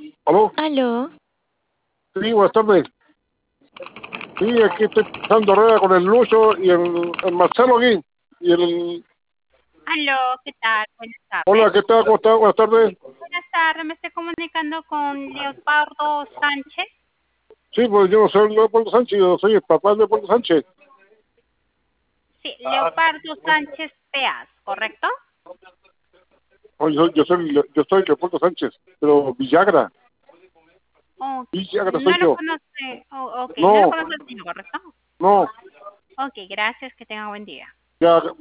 ¿Aló? Aló. Sí, buenas tardes. Sí, aquí estoy pasando rueda con el Lucho y el Marcelo aquí. Y el... Aló, ¿qué tal? Buenas Hola, tardes. ¿qué tal? ¿Cómo está? Buenas tardes. Buenas tardes, me estoy comunicando con Leopardo Sánchez. Sí, pues yo soy Leopoldo Sánchez, yo soy el papá de Leopoldo Sánchez. Sí, Leopardo Sánchez Peas, ¿correcto? Oh, yo soy Leopoldo Sánchez, pero Villagra. Ok, Villagra soy no lo yo. conoce, ok, no lo No, conoce el señor, ¿correcto? no, Ok, gracias, que tenga buen día. ya,